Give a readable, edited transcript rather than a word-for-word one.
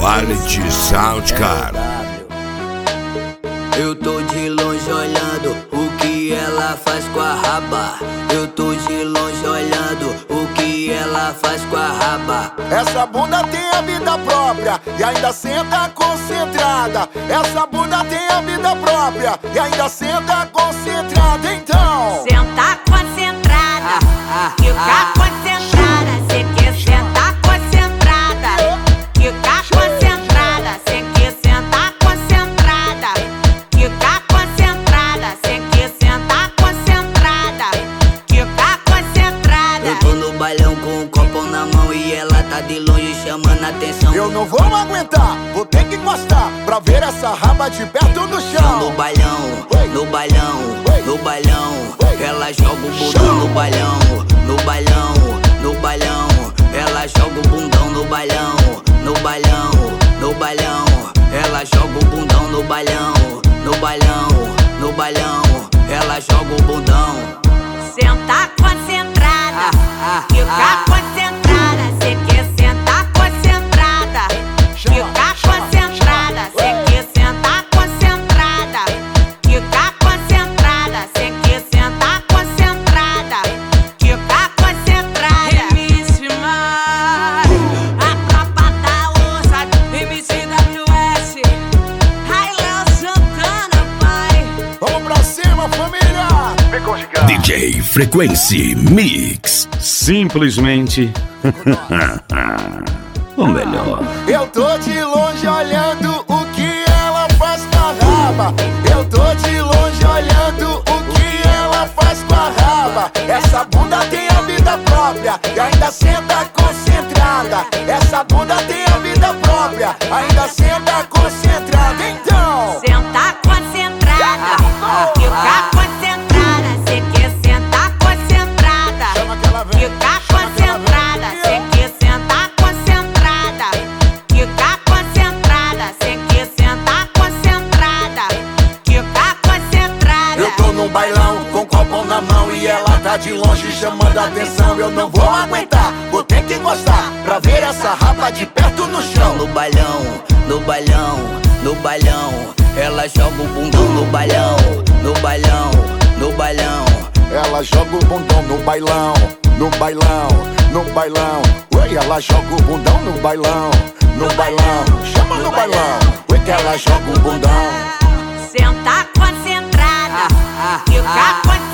Quality Sound, cara. Eu tô de longe olhando o que ela faz com a raba. Eu tô de longe olhando o que ela faz com a raba. Essa bunda tem a vida própria e ainda senta concentrada. Essa bunda tem a vida própria e ainda senta concentrada. Então senta concentrada, fica concentrada. Cê quer sentar concentrada, fica concentrada. Cê quer sentar concentrada, fica concentrada. Cê quer sentar concentrada, fica concentrada. Eu tô no bailão com um copo na mão e ela tá de longe chamando a atenção. eu não vou aguentar, vou ter que encostar pra ver essa raba de perto no chão. No bailão, no bailão, no bailão, ela joga o bundão no bailão. No bailão, no bailão, ela joga o bundão no bailão. No bailão, no bailão, ela joga o bundão no bailão. No bailão, no bailão, ela joga o bundão. Senta concentrada, fica concentrada. Cê quer sentar concentrada, fica concentrada. Cê quer sentar concentrada, fica concentrada. Cê quer sentar concentrada, fica concentrada. MC Mário, a tropa da ousada, MCWS, Railão Santana, pai. Vamos pra cima, família! Vem com gigante. DJ Frequency Mix. Simplesmente o melhor. Eu tô de longe olhando o que ela faz com a raba. Eu tô de longe olhando o que ela faz com a raba. Essa bunda tem a vida própria e ainda senta concentrada. Essa bunda tem a vida própria, ainda senta concentrada. Então Senta concentrada, fica concentrada. Cê quer sentar concentrada, chama que ela vem, fica chama que ela vem. concentrada. Cê quer sentar concentrada, fica concentrada. Cê quer sentar concentrada, fica concentrada. Eu tô num bailão com copo na mão e ela tá de longe chamando a atenção. Eu não vou aguentar, vou ter que encostar pra ver essa raba de perto no chão. No bailão, no bailão, no bailão, ela joga o bundão no bailão. No bailão, no bailão, Ela joga o bundão no bailão, no bailão, no bailão. Oi, ela joga o bundão no bailão, no bailão. Chama no bailão, oi que ela joga o bundão. Senta concentrada, fica concentrada.